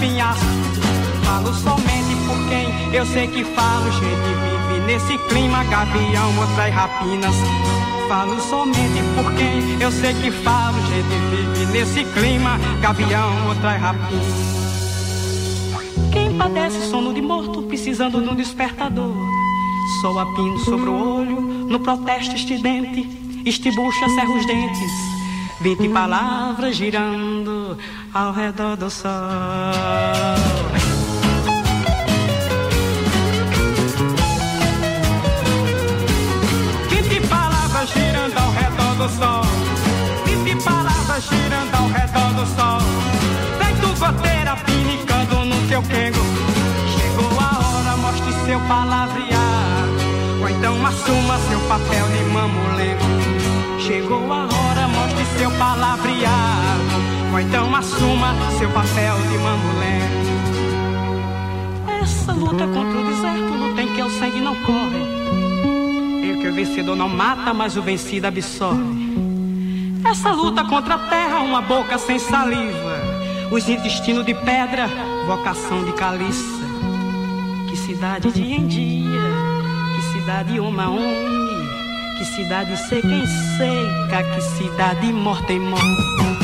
penhasco. Falo somente por quem eu sei que falo. Gente vive nesse clima, gavião atrai rapinas. Falo somente por quem eu sei que falo. Gente vive nesse clima, gavião atrai rapinas. Quem padece sono de morto, precisando de um despertador. Soa pino sobre o olho, no protesto estridente, estibucha, cerra os dentes. 20 palavras girando ao redor do sol. 20 palavras girando ao redor do sol. 20 palavras girando ao redor do sol. Feito goteira pinicando no teu quengo. Chegou a hora, mostre seu palavrear, ou então assuma seu papel de mamulengo. Chegou a hora, mostre seu palavrear, ou então assuma seu papel de mamulengo. Essa luta contra o deserto, luta em que o sangue não corre, em que o vencedor não mata, mas o vencido absorve. Essa luta contra a terra, uma boca sem saliva, os intestinos de pedra, vocação de caliça. Que cidade de em dia, que cidade uma homem, que cidade seca em seca, que cidade morta em morta.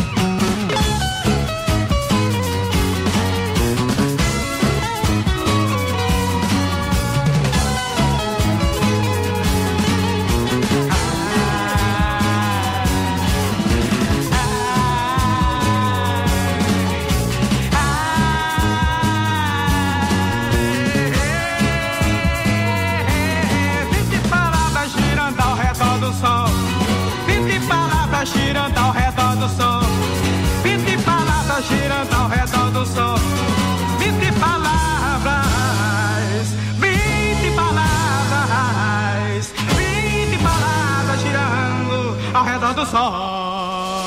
20 palavras girando ao redor do sol. 20 palavras girando ao redor do sol. 20 palavras, 20 palavras, 20 palavras girando ao redor do sol.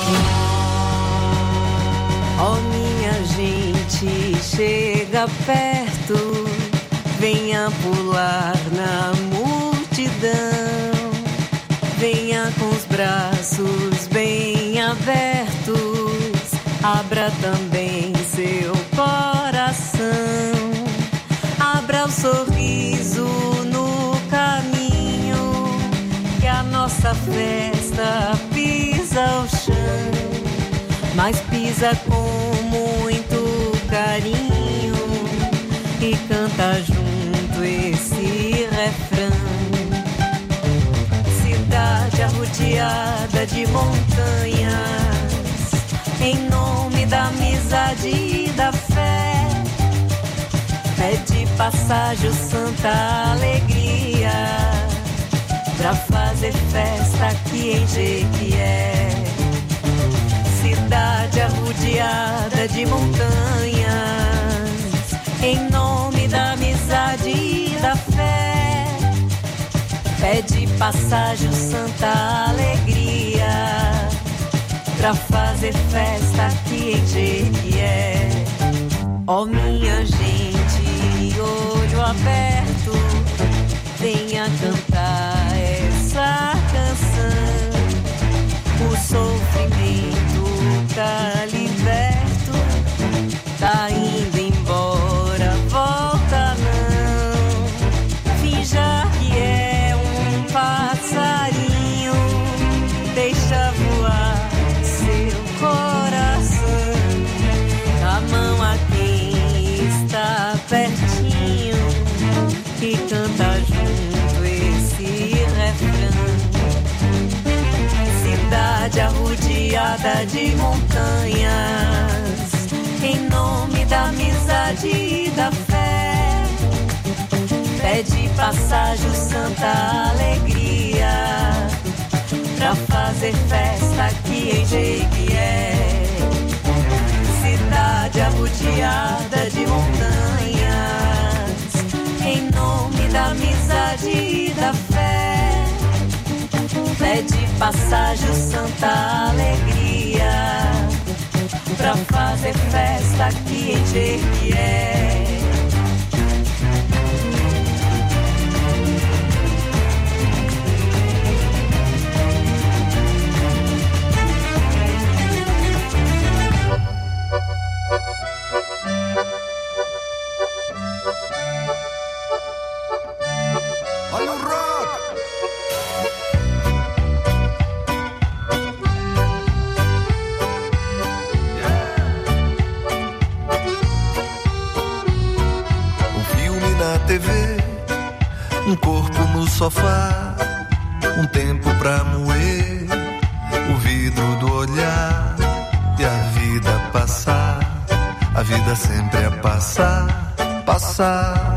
Oh, minha gente, chega perto, venha pular na multidão. Venha com os braços bem abertos, abra também seu coração. Abra o sorriso no caminho, que a nossa festa pisa o chão, mas pisa com muito carinho e canta junto esse refrão. Cidade arrodeada de montanhas, em nome da amizade e da fé, pede passagem o santa alegria pra fazer festa aqui em Jequié. Cidade arrodeada de montanhas, em nome da amizade e da fé, pede passagem o santa alegria pra fazer festa aqui em Jequié. Ó minha gente, olho aberto, venha cantar essa canção. O sofrimento tá liberto, tá indo embora, volta não. Finja que é um passarinho, deixa voar seu coração. A mão a quem está pertinho e canta junto esse refrão. Cidade arrodeada de montanhas, em nome da amizade e da fé, pede passagem o santa alegria pra fazer festa aqui em Jequié. Cidade arrodeada de montanhas, em nome da amizade e da fé, pede passagem o santa alegria pra fazer festa aqui em Jequié. TV, um corpo no sofá, um tempo pra moer, o vidro do olhar e a vida passar, a vida sempre a passar, passar.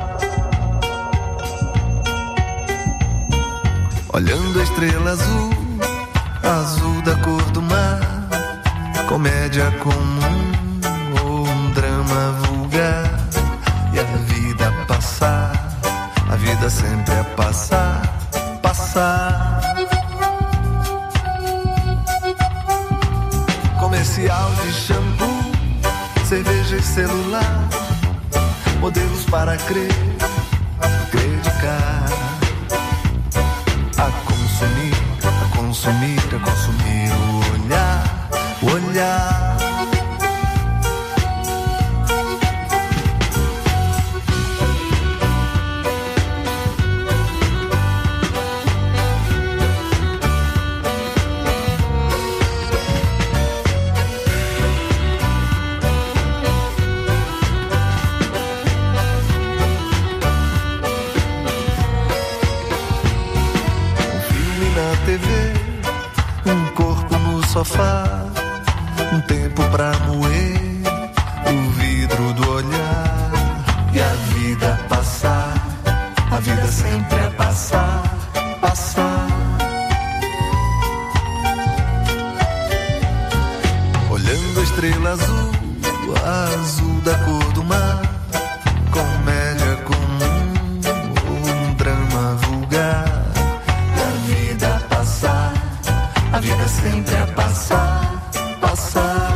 Olhando a estrela azul, azul da cor do mar, comédia comum ou um drama vulgar, e a vida passar, a vida sempre a passar, passar. Comercial de shampoo, cerveja e celular, modelos para crer, credicar. A consumir, a consumir, a consumir o olhar, o olhar. Sofá, um tempo pra moer, o vidro do olhar e a vida passar, a vida sempre a passar, passar. Olhando a estrela azul, azul da cor do mar, comédia comum, um drama vulgar, e a vida passar, a vida sempre a passar, passar.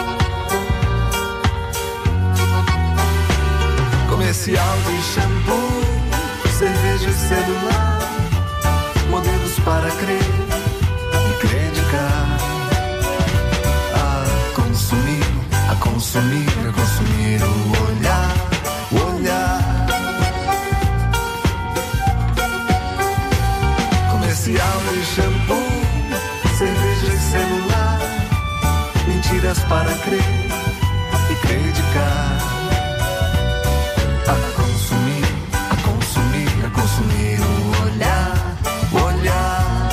Comercial de shampoo, cerveja e celular, modelos para crer e credicar. A consumir, a consumir, a consumir o olhar, o olhar. Comercial de shampoo, cerveja e celular, mentiras para crer e creditar. A consumir, a consumir, a consumir o olhar, o olhar.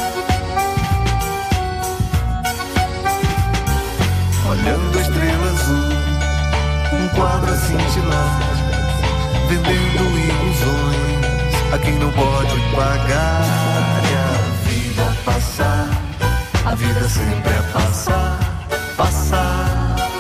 Olhando a estrela azul, um quadro a cintilar, vendendo ilusões a quem não pode pagar. E a vida passar, a vida sempre a passar, passar.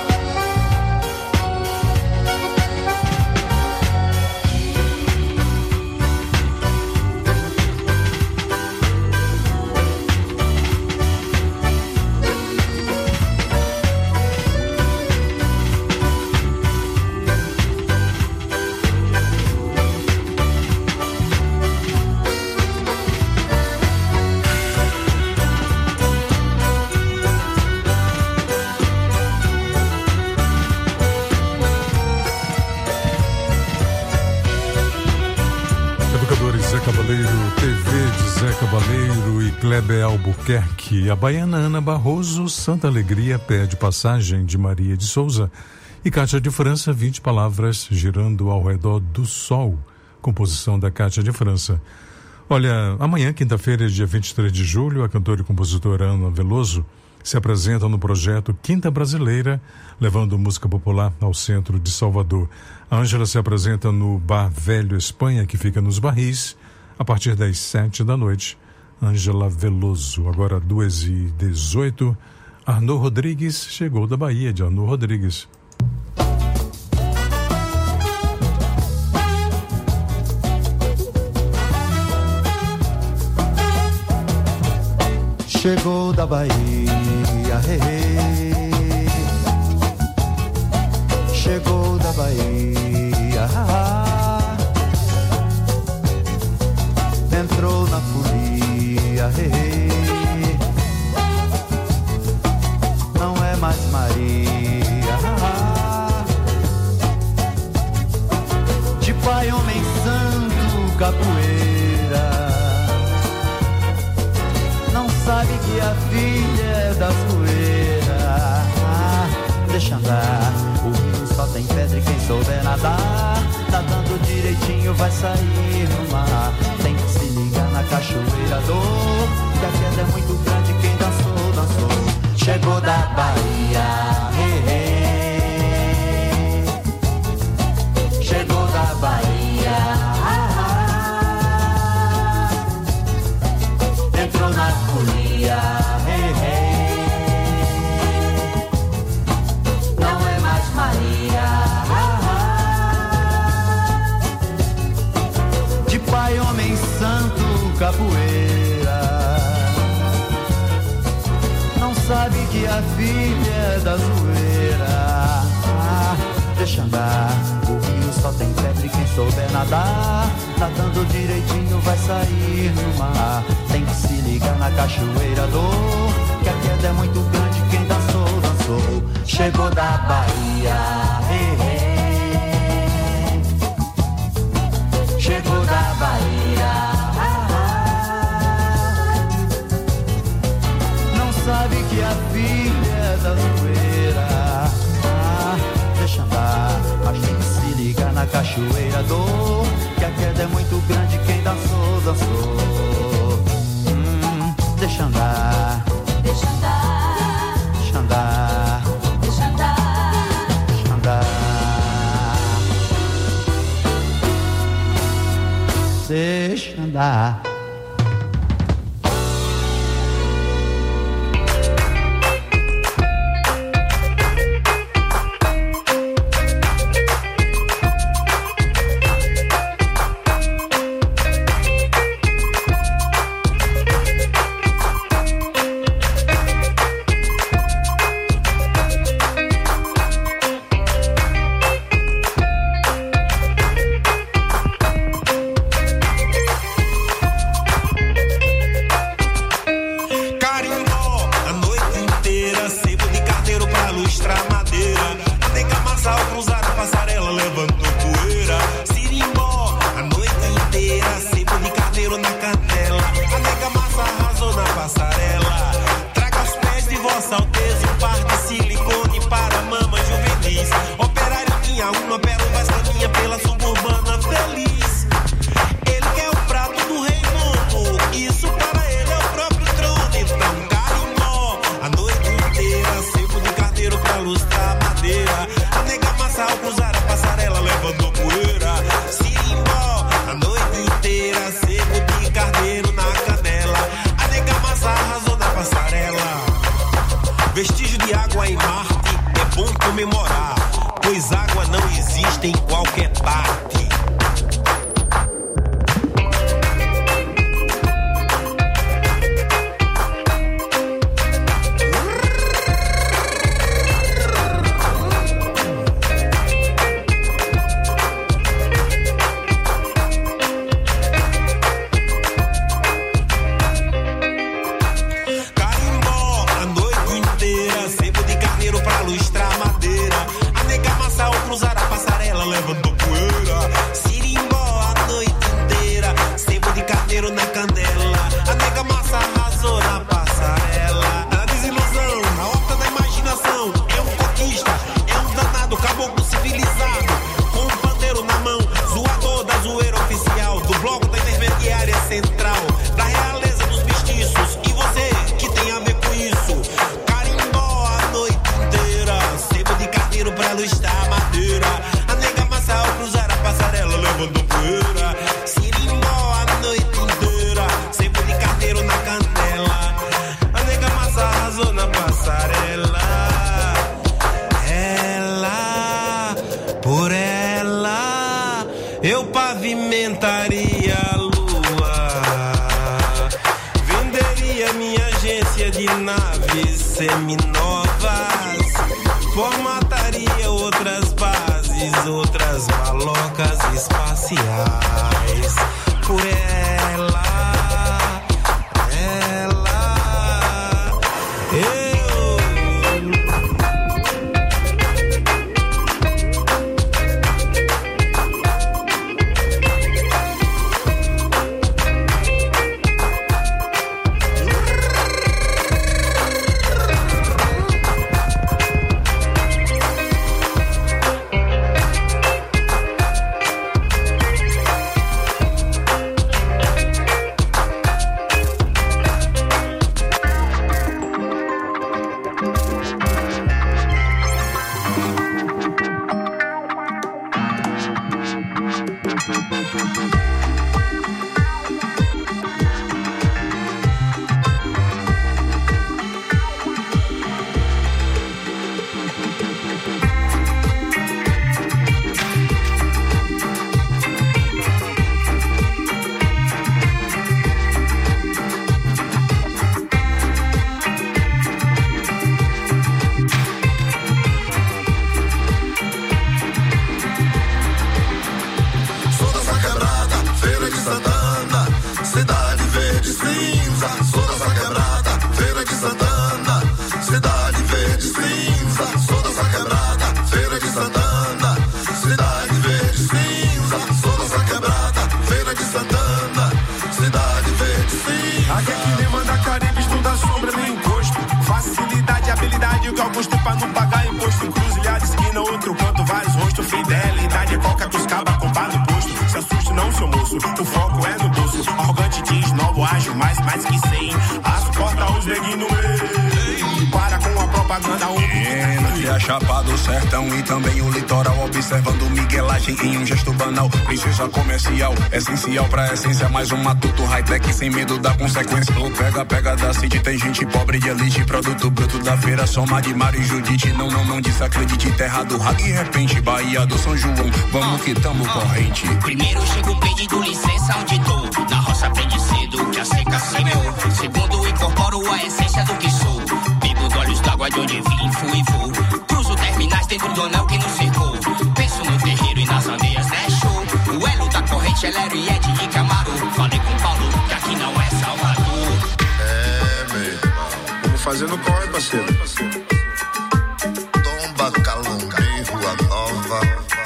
Kleber Albuquerque, a baiana Ana Barroso, Santa Alegria pede passagem de Maria de Souza e Cátia de França, 20 palavras girando ao redor do sol, composição da Cátia de França. Olha, amanhã, quinta-feira, dia 23 de julho, a cantora e compositora Ana Veloso se apresenta no projeto Quinta Brasileira, levando música popular ao centro de Salvador. A Ângela se apresenta no Bar Velho Espanha, que fica nos Barris, a partir das 7 da noite. Ângela Veloso. Agora 2h18. Arnaud Rodrigues chegou da Bahia, de Arnaud Rodrigues. Chegou da Bahia, chegou da Bahia, entrou na folia, não é mais Maria, de pai, homem santo, capoeira, não sabe que a filha é da zoeira, deixa andar, o rio só tem pedra e quem souber nadar, nadando direitinho direitinho vai sair no mar. Tem que se ligar na cachoeira dor, que a queda é muito grande, quem dançou, dançou. Chegou da Bahia, chegou da Bahia, entrou na folia, não é mais Maria. De pai, homem santo, capoeira, não sabe que a filha é da zoeira. Deixa andar, o rio só tem pedra e quem souber nadar, nadando direitinho vai sair no mar. Tem que se ligar na cachoeira dor, que a queda é muito grande, quem dançou, dançou. Chegou da Bahia, chegou da Bahia, não sabe que a filha é da zoeira. Deixa andar, mas tem que se ligar na cachoeira dor, que a queda é muito grande, quem dançou, dançou. Deixa andar, Deixa andar, deixa andar, deixa andar. deixa andar. Deixa andar. Vestígio de água em Marte é bom comemorar, pois água não existe em qualquer parte. Chapado, sertão e também o litoral, observando miguelagem em um gesto banal. Princesa comercial, essencial pra essência, mais um matuto high-tech sem medo da consequência. O pega da City, tem gente pobre de elite, produto bruto da feira, soma de Mário e Judite. Não desacredite, terra do raga e repente, Bahia do São João, vamos que tamo corrente. Primeiro chega o pedido, licença onde tô, na roça aprendi cedo que a seca semeou. Segundo, incorporo a essência do que sou, bebo de olhos d'água de onde vim, fui e vou. Cruzo terminais dentro do anel que nos cercou. Penso no terreiro e nas aldeias, né, show? O elo da corrente, Elério e Ed de Camaro. Falei com Paulo que aqui não é Salvador. É, meu irmão, vamos fazer no corre, parceiro. Tomba, Calumbi, Rua Nova,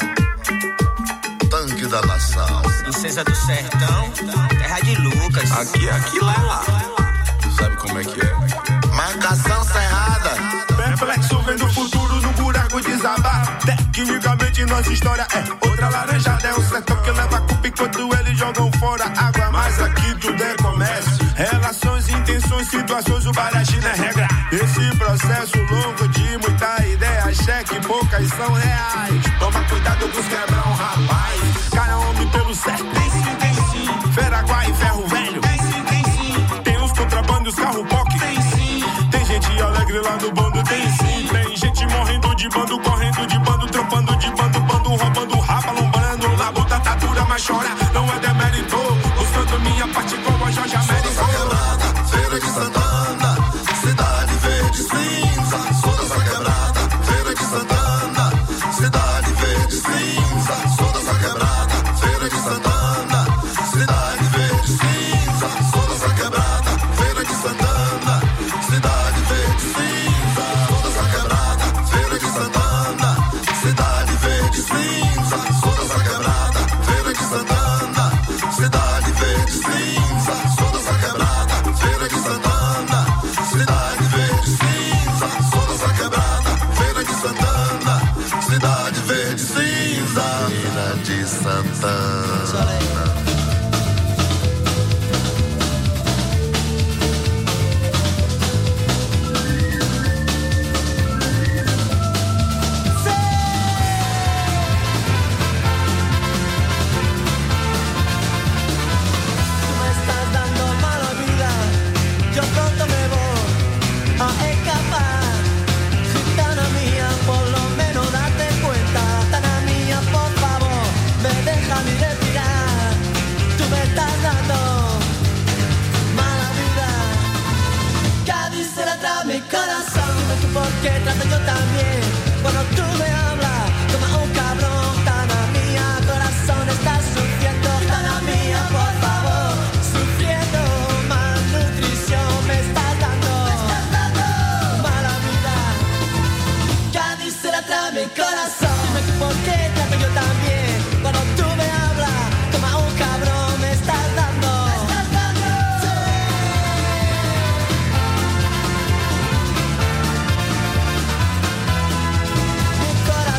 Tanque da Nação, Princesa do Sertão, terra de Lucas. Aqui, lá. Sabe como é que é? Marcação Cerrada. Perplexo vendo o futuro no buraco desabar. Tecnicamente nossa história é outra laranjada. É o sertão que leva a culpa enquanto eles jogam fora água. Mas aqui tudo é comércio, relações, intenções, situações, o baragina é regra. Esse processo longo de muita ideia, cheque, poucas são reais. Toma cuidado com os quebrão, rapaz. Cara, homem pelo certo. Tem sim. Veraguá e Ferro Velho. Tem sim. Tem os contrabandos, carro POC. Tem sim. Tem gente alegre lá no bando. Tem sim. Tem gente morrendo de bando, correndo de bando, trampando de bando, roubando rapa, lombando. Na luta tá dura, mas chora, não é demérito. Buscando minha parte como a Jorge Américo. Sou dessa quebrada, Feira de Santana, Cidade Verde Cinza. Sou dessa quebrada, Feira de Santana, Cidade Verde Cinza. Sou dessa quebrada, Feira de Santana, Cidade Verde Cinza. Sou dessa quebrada, Feira de Santana, Cidade Verde Cinza. Sou dessa quebrada, Feira de Santana, Cidade Verde Cinza. Sou dessa quebrada, Feira de Santana, Cidade Verde Cinza. Sou dessa quebrada, Feira de Santana, Cidade Verde Cinza. Sou dessa quebrada, Feira de Santana, Cidade Verde Cinza. Feira de Santana. Porque trato yo también cuando tú me hablas como un cabrón. Tana mía, corazón está sufriendo. Tana mía, por favor, sufriendo. Malnutrición me estás dando mala vida. Cádiz se la trae mi corazón. Dime tú por qué trato yo también cuando tú me hablas como un cabrón. Me estás dando. Mi corazón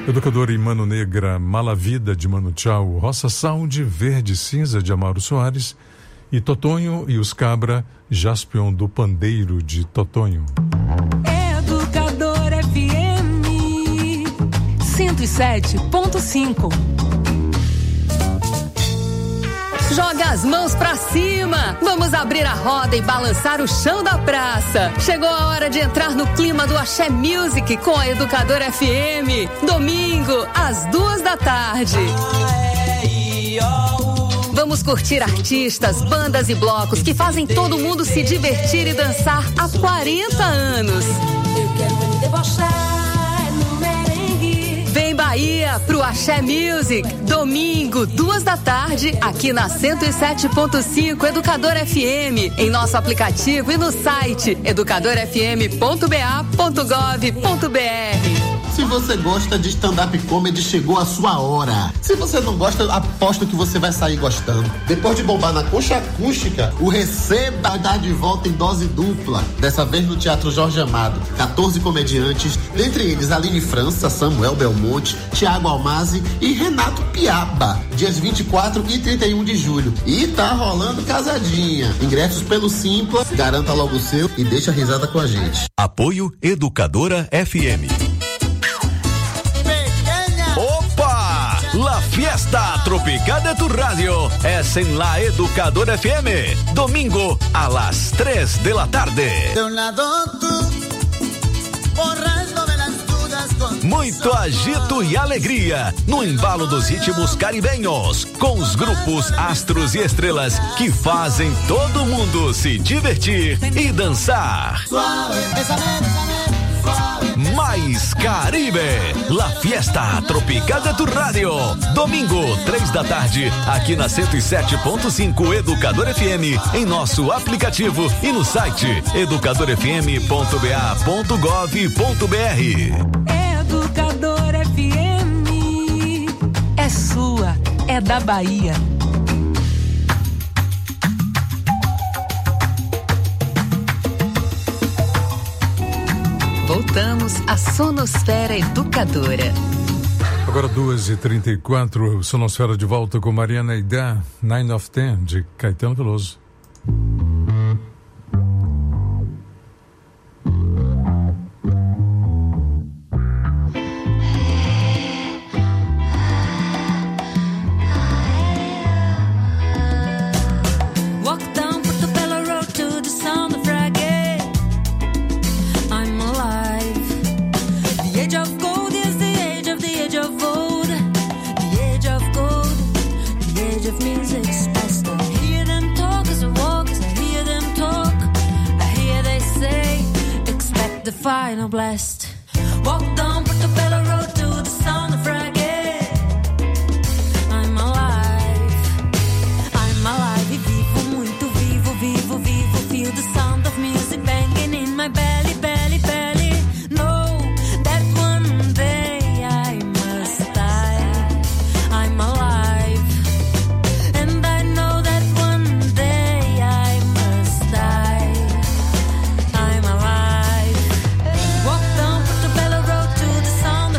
Educador em Mano Negra, Malavida de Mano Tchau, Roça Sound, Verde Cinza de Amaro Soares e Totonho e os Cabra, Jaspion do Pandeiro de Totonho. Educador FM 107.5. Joga as mãos pra cima, vamos abrir a roda e balançar o chão da praça. Chegou a hora de entrar no clima do Axé Music com a Educador FM. Domingo, às 2h. Vamos curtir artistas, bandas e blocos que fazem todo mundo se divertir e dançar há 40 anos. Eu quero me debochar no merengue. Vem Bahia pro Axé Music, domingo, 2h, aqui na 107.5 Educador FM, em nosso aplicativo e no site educadorfm.ba.gov.br. Se você gosta de stand-up comedy, chegou a sua hora. Se você não gosta, aposto que você vai sair gostando. Depois de bombar na Concha Acústica, o Receba dá de volta em dose dupla. Dessa vez no Teatro Jorge Amado. 14 comediantes, dentre eles Aline França, Samuel Belmonte, Thiago Almazi e Renato Piaba. Dias 24 e 31 de julho. E tá rolando casadinha. Ingressos pelo Simpla, garanta logo o seu e deixa a risada com a gente. Apoio Educadora FM. La Fiesta Tropical de tu Radio es en la Educadora FM. Domingo a las 3 de la tarde. De un lado tú, borrándome las dudas con Muito agito e alegria no embalo dos ritmos caribenhos, com os grupos Astros e Estrelas que fazem todo mundo se divertir e dançar. Suave, bésame, bésame. Mais Caribe, La Fiesta Tropical de tu Radio. Domingo, 3h, aqui na 107.5 Educador FM, em nosso aplicativo e no site educadorfm.ba.gov.br. Educador FM é sua, é da Bahia. Voltamos à Sonosfera Educadora. Agora 2h34, Sonosfera de volta com Mariana Aidá, 9 of 10, de Caetano Veloso. Final blast. Walk down Portobello Road to the sound of reggae. I'm alive e vivo, muito vivo, vivo, vivo. Feel the sound of music banging in my belly, belly, belly. Know that one day I must die. I'm alive, and I know that one day I must die. I'm alive. Walk down Portobello Road to the sound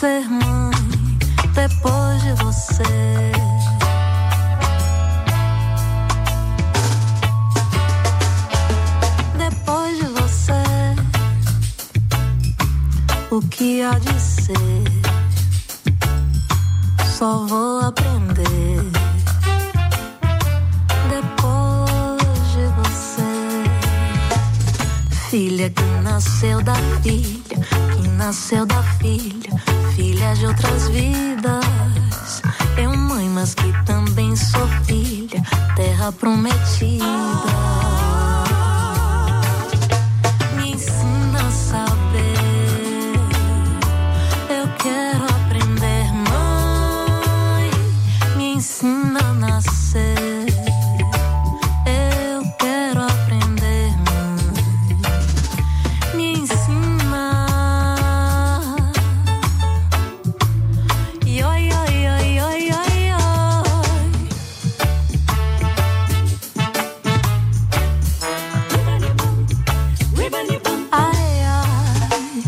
ser mãe depois de você. Depois de você, o que há de ser? Só vou aprender. Depois de você, filha que nasceu da filha, que nasceu da filha, filha de outras vidas. Eu mãe, mas que também sou filha, terra prometida. Me ensina a saber, eu quero aprender, mãe. Me ensina a nascer, eu quero aprender, mãe. Me ensina. Oi, oi, oi, oi, oi, oi. Ai, ai.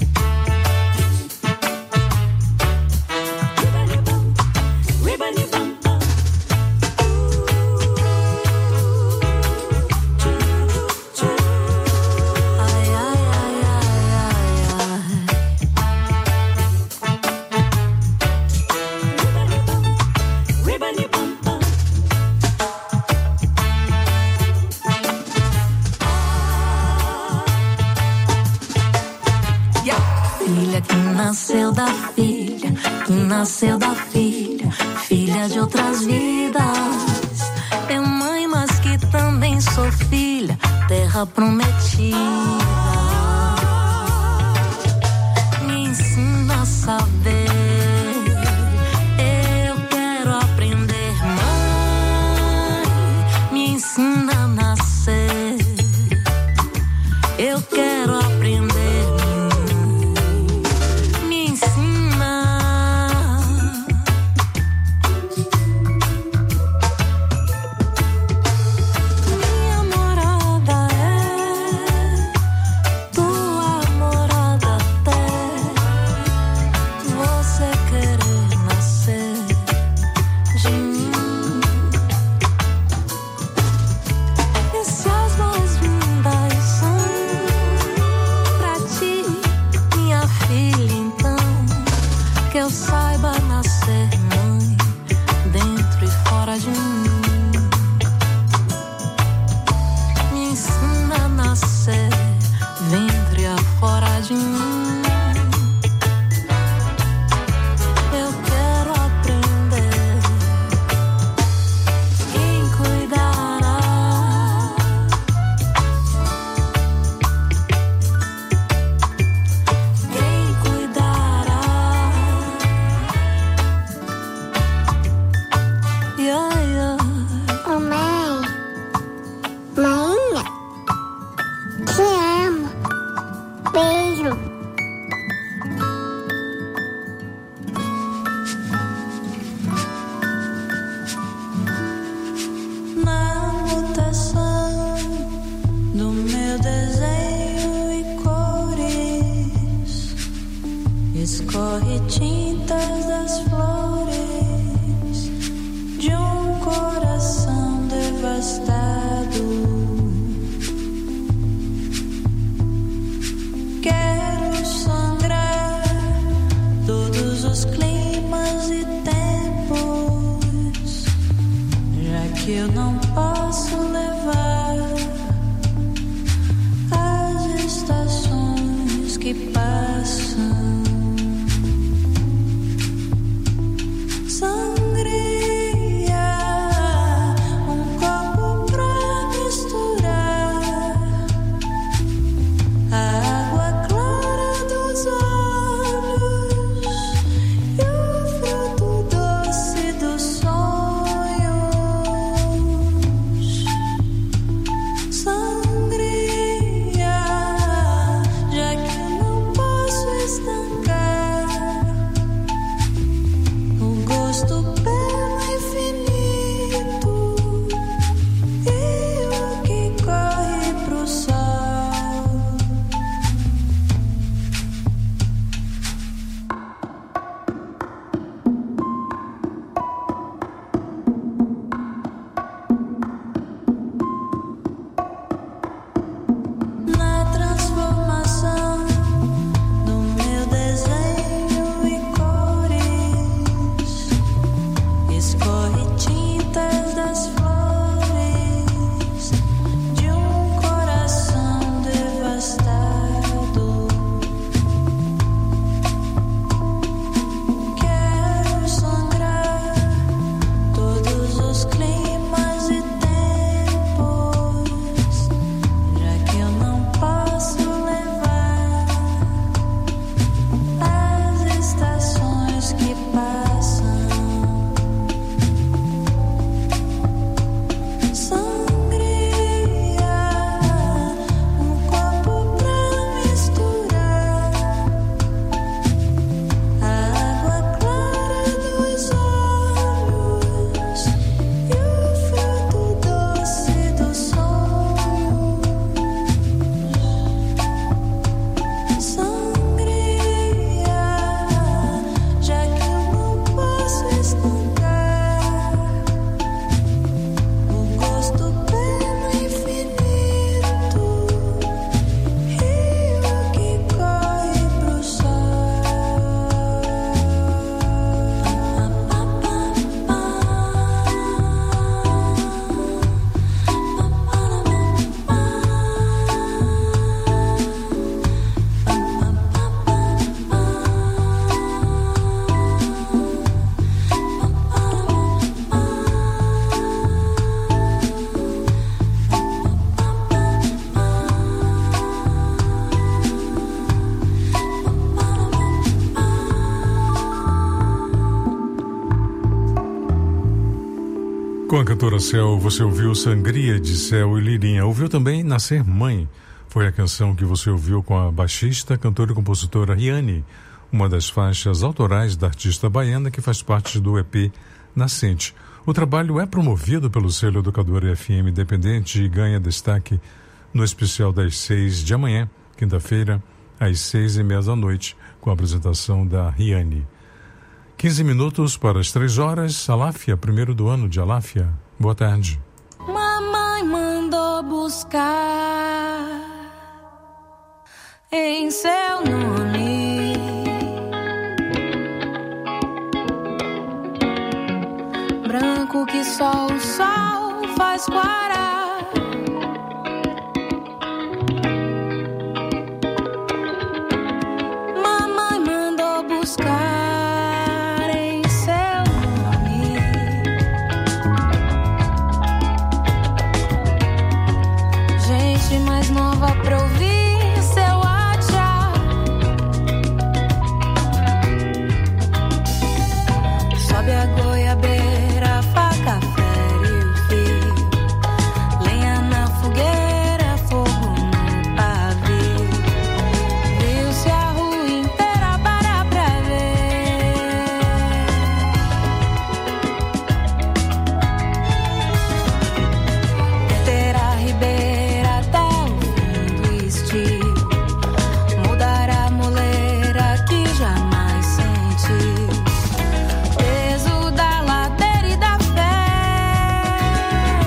Ai, ai, ai, ai, ai. Filha que nasceu da filha, que nasceu da filha, filha de outras vidas. É mãe, mas que também sou filha, terra prometida. Me ensina a saber, eu quero aprender, mãe. Me ensina a nascer, eu quero aprender. Me ensina. Minha morada é tua morada até você querer nascer de mim. E se as boas-vindas são pra ti, minha filha, então que eu saiba nascer mãe dentro e fora de mim. Me ensina a nascer dentro e afora de mim. Eu quero aprender. Quem cuidará? Quem cuidará? Yeah, yeah. Ô mãe, mãinha, te amo. Beijo. Na mutação do meu desenho e cores, escorre tintas das flores de um coração devastado. Quero sangrar todos os climas e tempos, já que eu não posso levar as estações que passam. Sangria, um copo pra misturar a água clara dos olhos e o fruto doce dos sonhos. Sangria, já que eu não posso estancar o gosto Com a cantora Céu, você ouviu Sangria de Céu e Lirinha. Ouviu também Nascer Mãe. Foi a canção que você ouviu com a baixista, cantora e compositora Riane, uma das faixas autorais da artista baiana que faz parte do EP Nascente. O trabalho é promovido pelo selo Educadora FM Independente e ganha destaque no especial das 6 de amanhã, quinta-feira, às 6:30 da noite, com a apresentação da Riane. 15 minutos para as 3 horas. Aláfia, primeiro do ano de Aláfia. Boa tarde. Mamãe mandou buscar em seu nome branco que só o sol faz clarar. Mamãe mandou buscar mais nova pra ouvir seu achar. Sobe a goiabeira, a faca fere o fio, lenha na fogueira, fogo no pavio. Viu-se a rua inteira para pra ver. Terá ribeira mudar a moleira que jamais sentiu, peso da ladeira e da fé.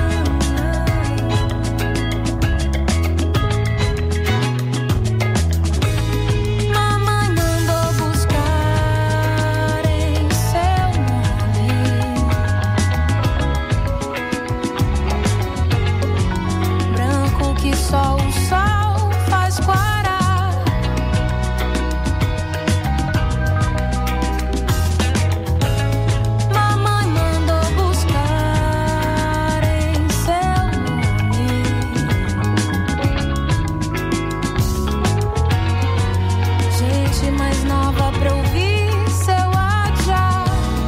Mamãe mandou buscar em seu nome branco que só o sol faz clarar. Mamãe mandou buscar em seu nome gente mais nova pra ouvir seu adiar.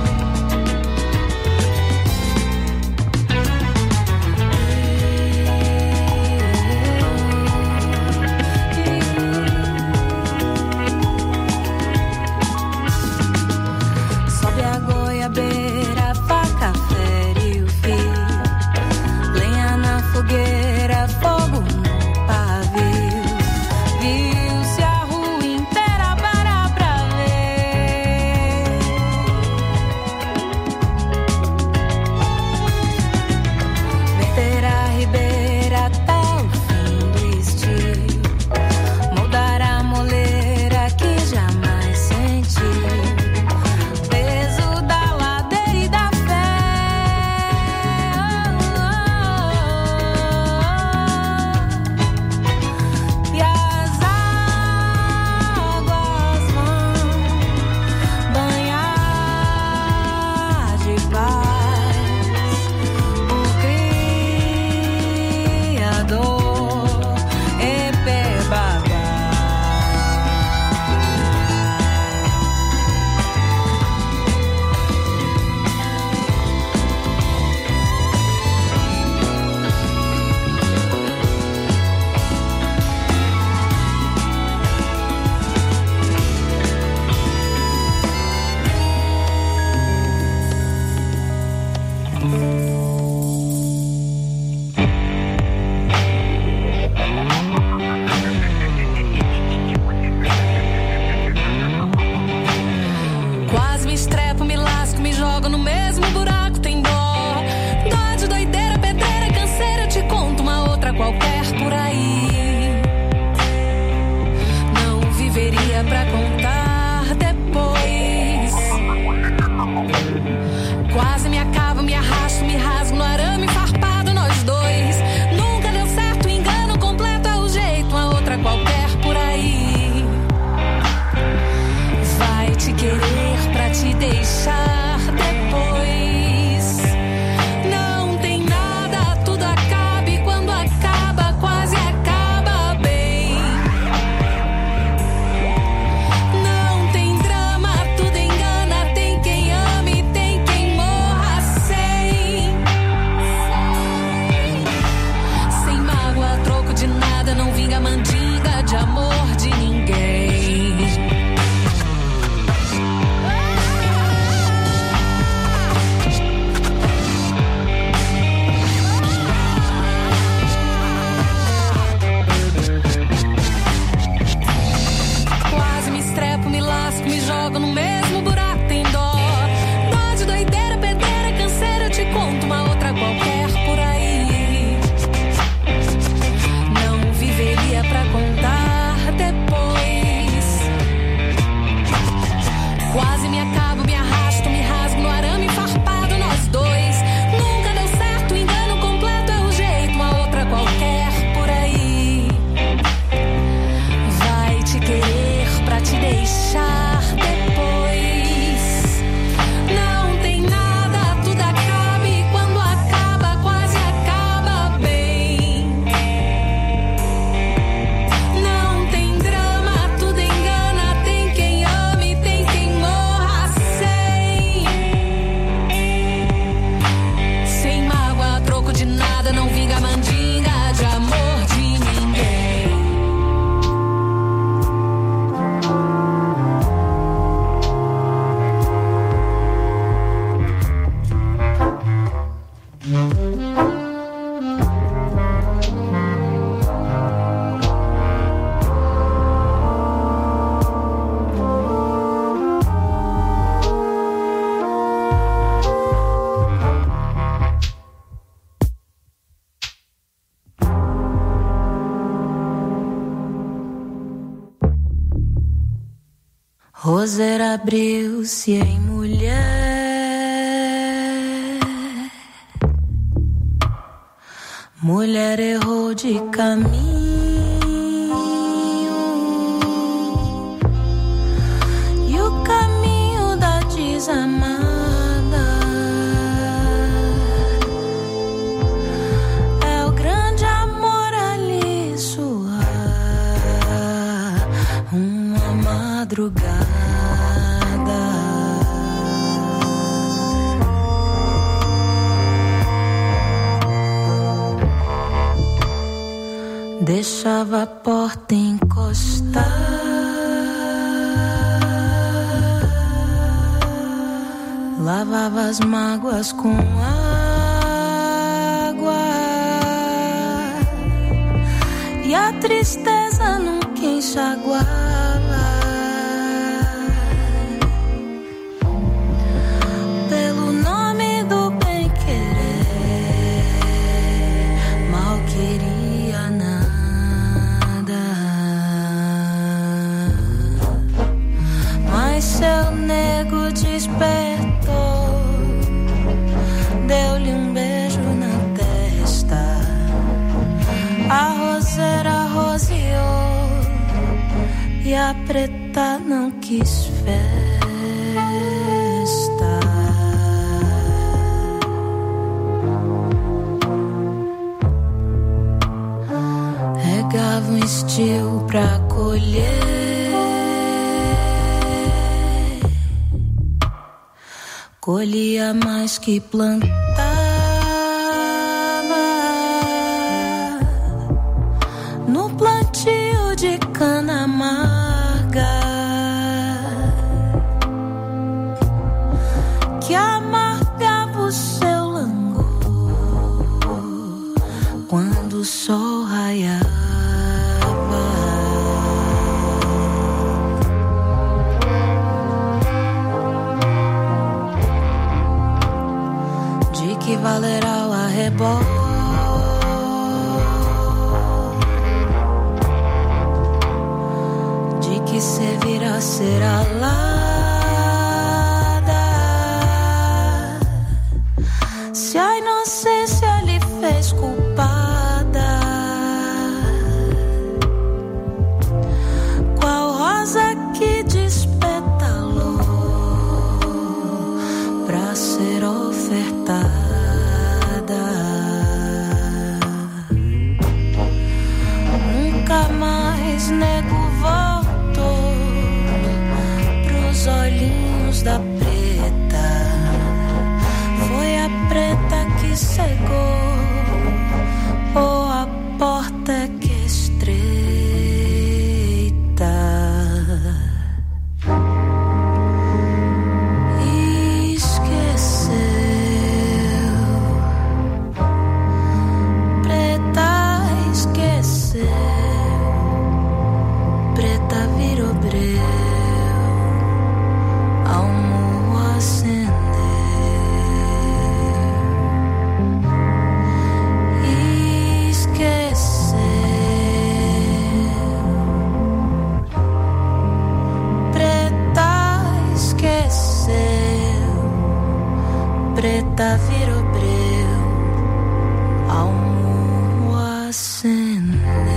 Sobe a goiabeira, a faca fere o fio, lenha na fogueira, fogo no pavio. Viu-se a rua inteira para ver. Roseira abriu-se em mulher, mulher errou de caminho, e o caminho da desamada é o grande amor ali suar uma madrugada. Deixava a porta encostar, lavava as mágoas com água, e a tristeza nunca enxaguava. Pelo nome do bem-querer, mal queria nada. Mas seu nego despertou, deu-lhe um beijo na testa, a roseira roseou e a preta não quis festa. Regava um estio pra colher, colhia mais que plantava, no plantio de cana amarga, que amargava o seu langor quando o sol raiava. De que valerá o arrebol? De que servirá ser alada? Se a inocência lhe fez culpada, qual rosa que despetalou pra ser ofertada? Nunca mais nego voltou pros olhinhos da preta, foi a preta que cegou, ou a porta que estreita. Esqueceu, preta esqueceu, preta virou breu, ao murro acendeu. Esqueceu, preta esqueceu, preta virou breu, ao murro acendeu.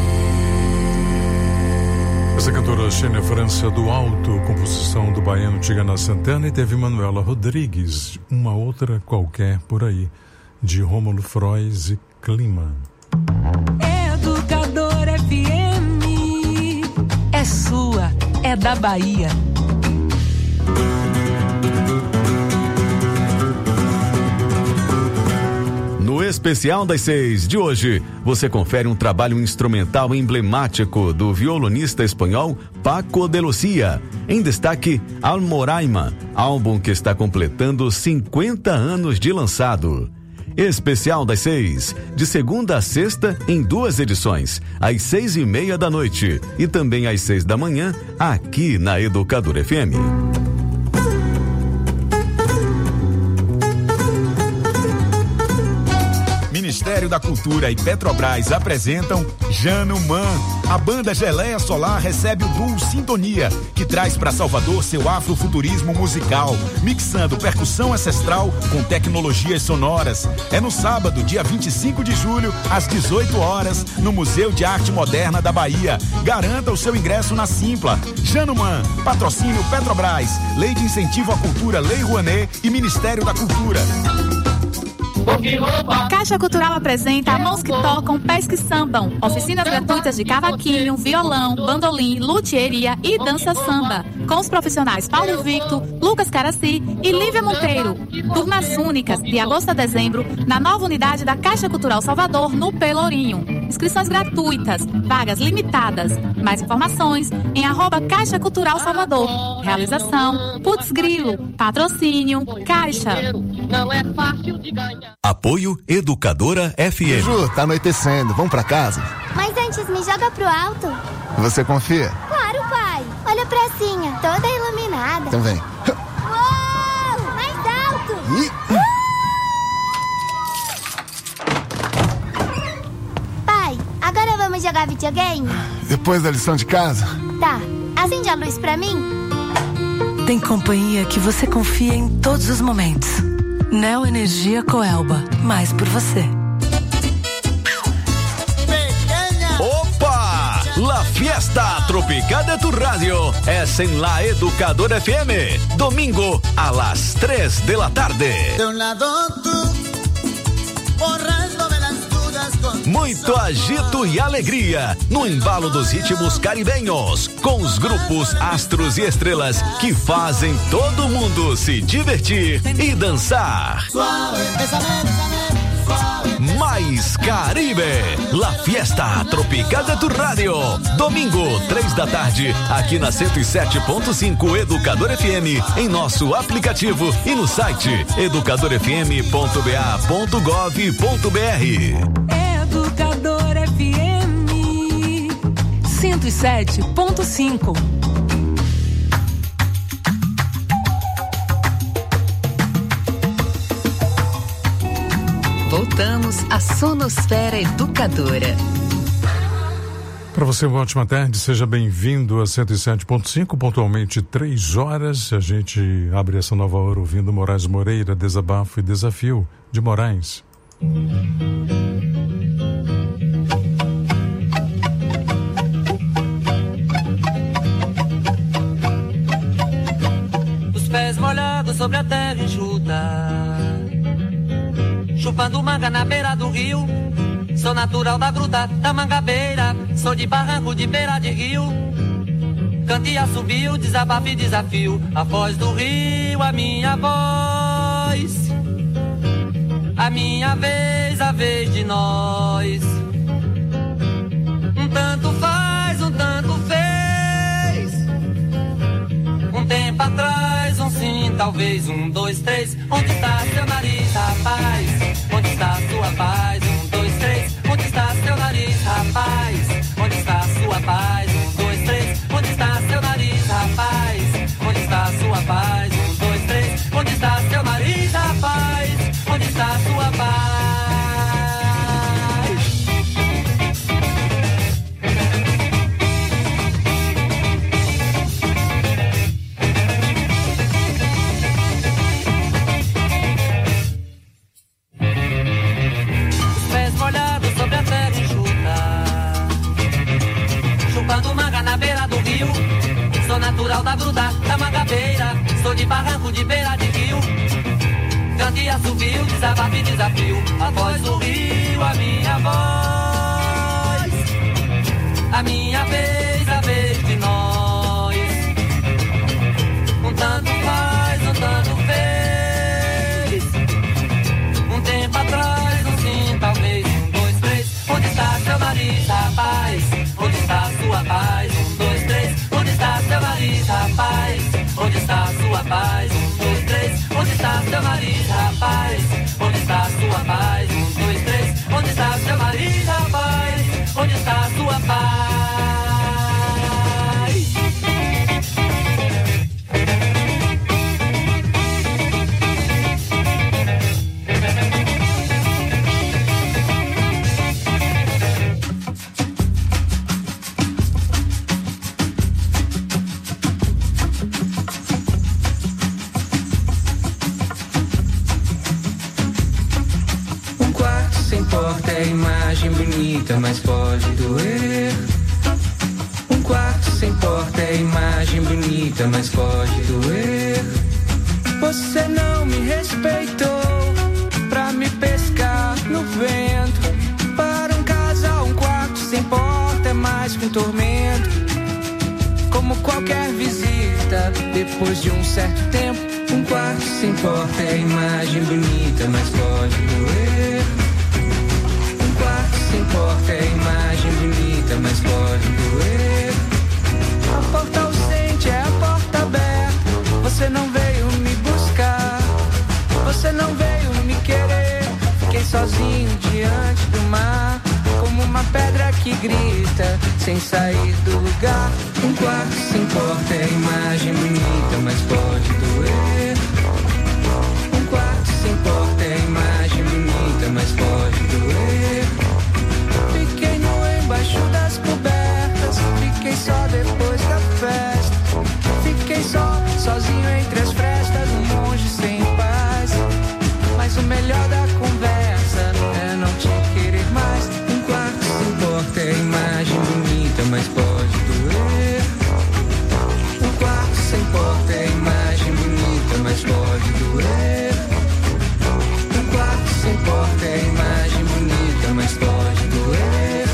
Essa cantora Xênia França do Alto, composição do baiano Tigana Santana, e teve Manuela Rodrigues, Uma Outra Qualquer Por Aí, de Rômulo Frois e Clima. Educador FM é sua, é da Bahia. No Especial das 6 de hoje, você confere um trabalho instrumental emblemático do violonista espanhol Paco de Lucía. Em destaque, Almoraima, álbum que está completando 50 anos de lançado. Especial das 6, de segunda a sexta, em 2 edições, às 6:30 da noite e também às 6 da manhã, aqui na Educadora FM. Ministério Ministério da Cultura e Petrobras apresentam Januman. A banda Geleia Solar recebe o duo Sintonia, que traz para Salvador seu afrofuturismo musical, mixando percussão ancestral com tecnologias sonoras. É no sábado, dia 25 de julho, às 18 horas, no Museu de Arte Moderna da Bahia. Garanta o seu ingresso na Simpla. Januman, patrocínio Petrobras, Lei de Incentivo à Cultura, Lei Rouanet e Ministério da Cultura. Caixa Cultural apresenta Mãos que Tocam, Pés que Sambam. Oficinas gratuitas de cavaquinho, violão, bandolim, luthieria e dança samba. Com os profissionais Paulo Victor, Lucas Caraci e Lívia Monteiro. Turmas únicas, de agosto a dezembro, na nova unidade da Caixa Cultural Salvador, no Pelourinho. Inscrições gratuitas, vagas limitadas. Mais informações em @Caixa Cultural Salvador. Realização Putz Grilo. Patrocínio Caixa. Não é fácil de ganhar. Apoio Educadora FM. Ju, tá anoitecendo, vamos pra casa? Mas antes me joga pro alto. Você confia? Claro, pai. Olha a pracinha, toda iluminada. Então vem. Uou! Mais alto! Pai, agora vamos jogar videogame? Depois da lição de casa? Tá. Acende a luz pra mim? Tem companhia que você confia em todos os momentos. Neo Energia Coelba, mais por você. Opa! La Fiesta Tropical de tu Radio es en la Educadora FM. Domingo a las 3 de la tarde. Muito agito e alegria no embalo dos ritmos caribenhos, com os grupos Astros e Estrelas que fazem todo mundo se divertir e dançar. Mais Caribe, La Fiesta Tropical de tu Radio. Domingo, 3 da tarde, aqui na 107.5 Educador FM, em nosso aplicativo e no site educadorfm.ba.gov.br. Educador FM 107.5. Voltamos à Sonosfera Educadora. Para você, uma ótima tarde, seja bem-vindo a 107.5, pontualmente 3 horas. A gente abre essa nova hora ouvindo Moraes Moreira, Desabafo e Desafio de Moraes. Os pés molhados sobre a terra enxuta, chupando manga na beira do rio. Sou natural da gruta da mangabeira, sou de barranco de beira de rio. Cantia subiu, desabafo e desafio, a voz do rio, a minha voz. A minha vez, a vez de nós. Um tanto faz, um tanto fez. Um tempo atrás, um sim, talvez, 1, 2, 3. Onde está seu nariz, rapaz? Onde está sua paz? 1, 2, 3. Onde está seu nariz, rapaz? Onde está sua paz? 1, 2, 3. Onde está seu nariz, rapaz? Onde está sua paz? 1, 2, 3. Onde está seu nariz, rapaz? Onde está sua paz? Os pés molhados sobre a terra enxuta, chupando manga na beira do rio. Sou natural da gruta da mangabeira, sou de barranco de beira de rio. Candia subiu, desabafo e desafio, a voz do rio, a minha voz. A minha vez, a vez de nós. Um tanto faz, um tanto fez. Um tempo atrás, um sim, talvez, 1, 2, 3. Onde está seu nariz, rapaz? Onde está sua paz? 1, 2, 3. Onde está seu nariz, rapaz? Onde está sua paz? 1, 2, 3. Onde está seu nariz, rapaz? Onde está sua paz? 1, 2, 3. Onde está seu nariz, rapaz? Onde está sua paz? é imagem bonita, mas pode doer. Um quarto sem porta é imagem bonita, mas pode doer. Você não me respeitou pra me pescar no vento. Para um casal, um quarto sem porta é mais que um tormento. Como qualquer visita, depois de um certo tempo, um quarto sem porta é imagem bonita, mas pode doer. Um quarto sem porta é imagem bonita, mas pode doer. A porta ausente é a porta aberta. Você não veio me buscar, você não veio me querer. Fiquei sozinho diante do mar, como uma pedra que grita, sem sair do lugar. Um quarto sem porta é imagem bonita, mas pode doer. Um quarto sem porta é imagem bonita, mas pode doer. Fiquei nu embaixo das cobertas, fiquei só depois da festa. Fiquei só, sozinho entre as frestas, um monge sem paz. Mas o melhor da conversa é não te querer mais. Um quarto sem porta é imagem bonita, mas pode doer. Um quarto sem porta é imagem bonita, mas pode doer. Um quarto sem porta é imagem bonita, mas pode doer.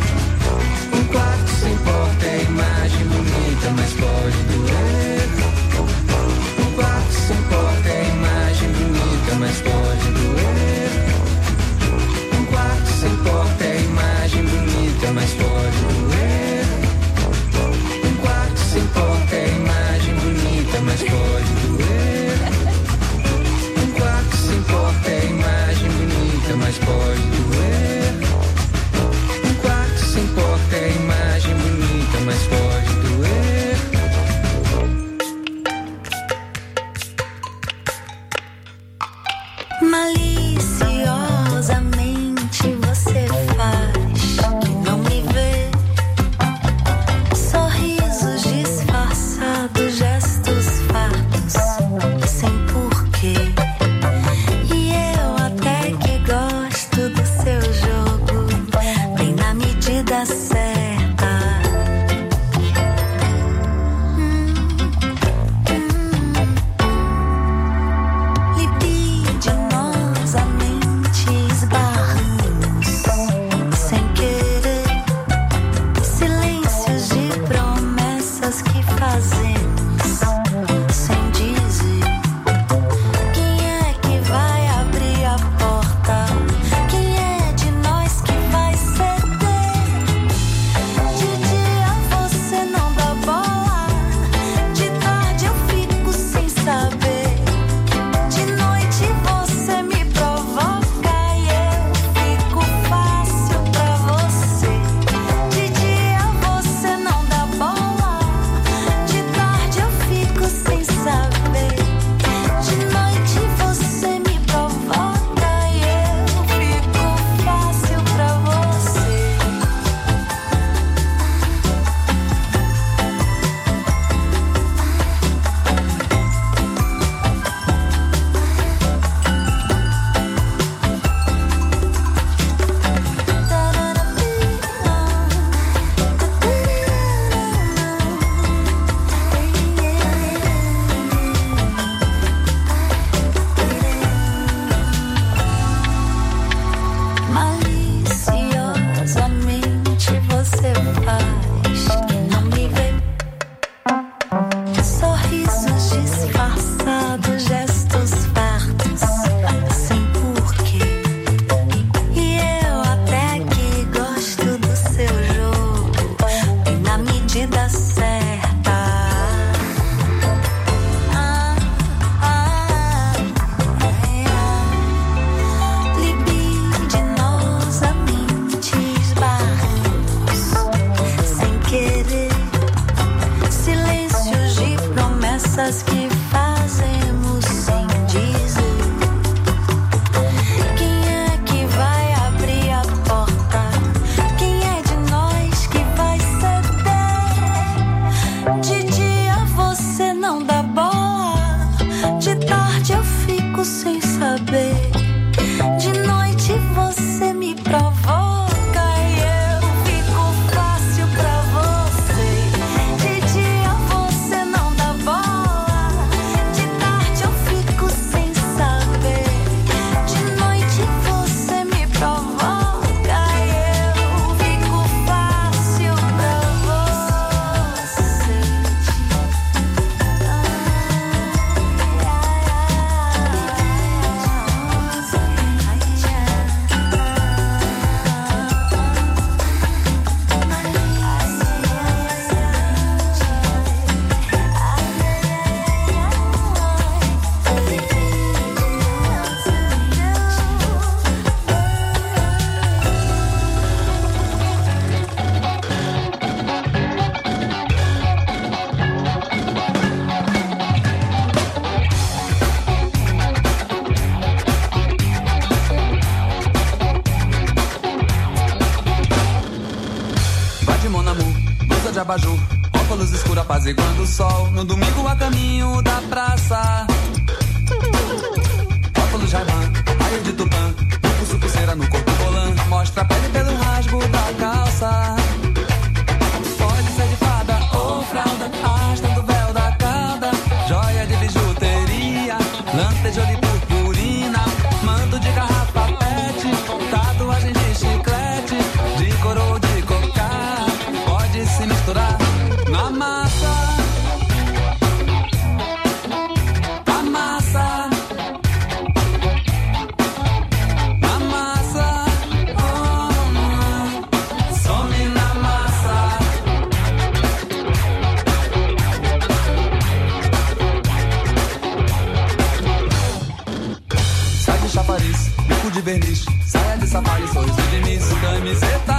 Um quarto sem porta é imagem bonita, mas pode doer. Um quarto sem porta é imagem bonita, mas pode doer. Um quarto sem porta é imagem bonita, mas pode doer. Um quarto sem porta é imagem bonita, mas pode doer. Um quarto sem porta é imagem bonita, mas pode doer. Um quarto sem porta é imagem bonita, mas pode doer. Maliciosamente você faz que não me vê. Sorrisos disfarçados, gestos fartos, sem porquê. E eu até que gosto do seu jogo, bem na medida certa. Libidinosamente esbarramos, sem querer. Silêncios de promessas que fazemos, sem dizer. Quem é que vai abrir a porta? Quem é de nós que vai ceder? De dia você não dá bola, de tarde eu fico sem saber. De noite você me provoca e eu fico fácil pra você. De dia você não dá bola, de tarde eu fico sem saber. De noite você me provoca e eu fico fácil pra você. Maliciosamente você faz que não me vê. Sorrisos disfarçados, gestos fartos, sem porquê. E eu até que gosto do seu jogo, bem na medida certa. Libidinosamente esbarramos, sem querer. Silêncios de promessas que fazemos sem dizer. Quem é que vai abrir a porta? Quem é de nós que vai ceder? De dia você não dá bola, de tarde eu fico sem saber. De noite você me provoca e quando o sol, no domingo a caminho da praça. Óculos Ray-Ban, raio de tupã, no pulso pulseira, no corpo volã, mostra a pele pelo rasgo da calça. Pode ser de fada ou fralda, arrastando o véu da cauda, joia de bijuteria, lantejola e purpurina, manto de garrafa pet, tatuagem de chiclete, de coroa ou de cocar, pode se misturar na massa. Na massa. Na massa. Some na massa. Sai de chafariz, bico de verniz, saia de safari, sorriso de miss, camiseta